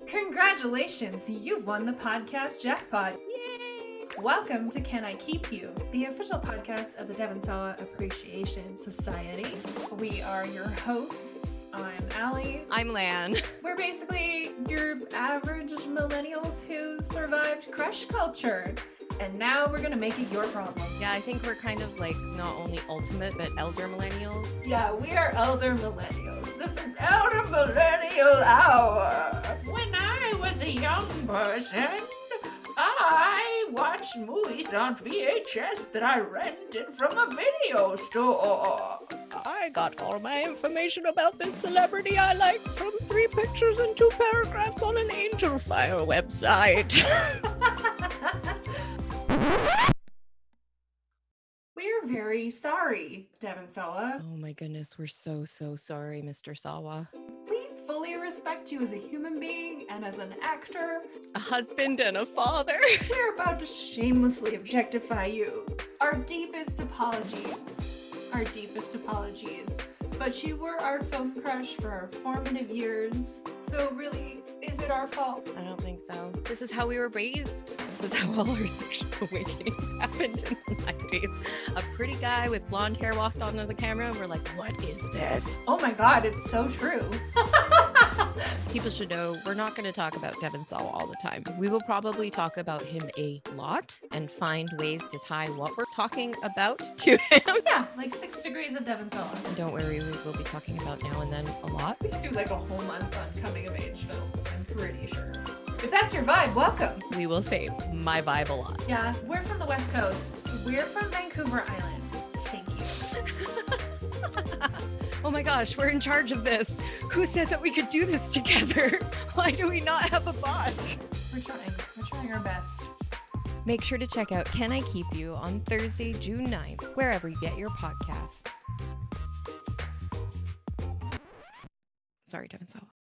Congratulations, you've won the podcast jackpot. Yay! Welcome to Can I Keep You, the official podcast of the Devon Sawa Appreciation Society. We are your hosts. I'm Allie. I'm Lan. We're basically your average millennials who survived crush culture. And now we're gonna make it your problem. Yeah, I think we're kind of like not only ultimate, but elder millennials. Yeah, we are elder millennials. That's an elder millennial hour. When I was a young person, I watched movies on VHS that I rented from a video store. I got all my information about this celebrity I like from 3 pictures and 2 paragraphs on an Angel Fire website. We're very sorry, Devon Sawa. Oh my goodness, we're so sorry, Mr. Sawa. We fully respect you as a human being and as an actor. A husband and a father. We're about to shamelessly objectify you. Our deepest apologies. Our deepest apologies. But you were our phone crush for our formative years. So really, is it our fault? I don't think so. This is how we were raised. This is how all our sexual awakenings happened in the 90s. A pretty guy with blonde hair walked onto the camera and we're like, what is this? Oh my god, it's so true. People should know we're not going to talk about Devon Sawa all the time. We will probably talk about him a lot and find ways to tie what we're talking about to him. Yeah, like 6 degrees of Devon Sawa. And don't worry, we will be talking about now and then a lot. We could do like a whole month on coming of age films, I'm pretty sure. If that's your vibe, welcome. We will save my vibe a lot. Yeah, we're from the West Coast. We're from Vancouver Island. Thank you. Oh my gosh, we're in charge of this. Who said that we could do this together? Why do we not have a boss? We're trying our best. Make sure to check out Can I Keep You on Thursday, June 9th, wherever you get your podcast. Sorry, Devon Sawa.